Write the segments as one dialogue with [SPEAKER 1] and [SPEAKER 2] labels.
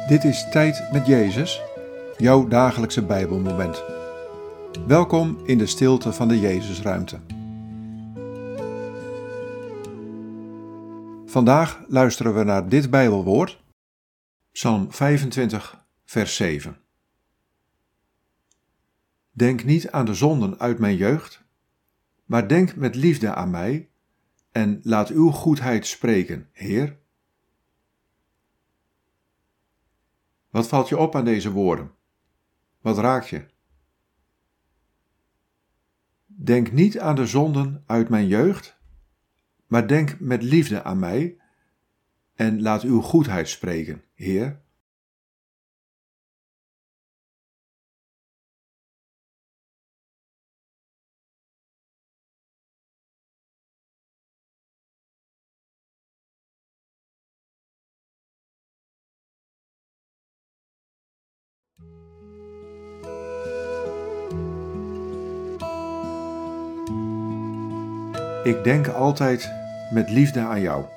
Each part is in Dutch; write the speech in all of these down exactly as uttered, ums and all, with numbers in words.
[SPEAKER 1] Dit is Tijd met Jezus, jouw dagelijkse Bijbelmoment. Welkom in de stilte van de Jezusruimte. Vandaag luisteren we naar dit Bijbelwoord, Psalm vijfentwintig, vers zeven. Denk niet aan de zonden uit mijn jeugd, maar denk met liefde aan mij en laat uw goedheid spreken, Heer. Wat valt je op aan deze woorden? Wat raakt je? Denk niet aan de zonden uit mijn jeugd, maar denk met liefde aan mij en laat uw goedheid spreken, Heer. Ik denk altijd met liefde aan jou.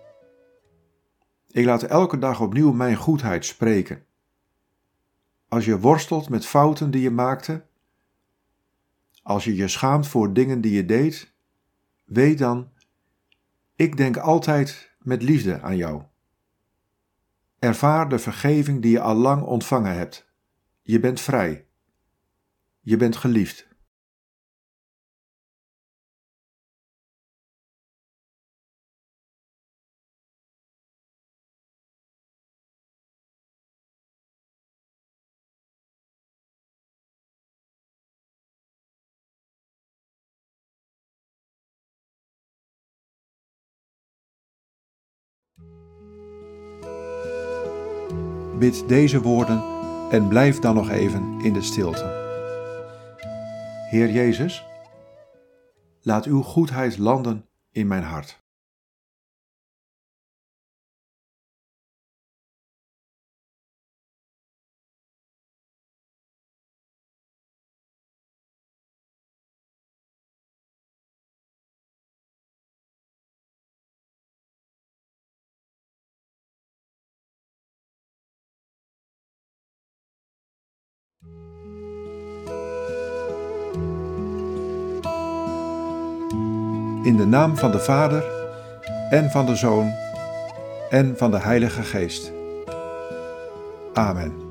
[SPEAKER 1] Ik laat elke dag opnieuw mijn goedheid spreken. Als je worstelt met fouten die je maakte, als je je schaamt voor dingen die je deed, weet dan, ik denk altijd met liefde aan jou. Ervaar de vergeving die je al lang ontvangen hebt. Je bent vrij. Je bent geliefd. Bid deze woorden en blijf dan nog even in de stilte. Heer Jezus, laat uw goedheid landen in mijn hart. In de naam van de Vader, en van de Zoon, en van de Heilige Geest. Amen.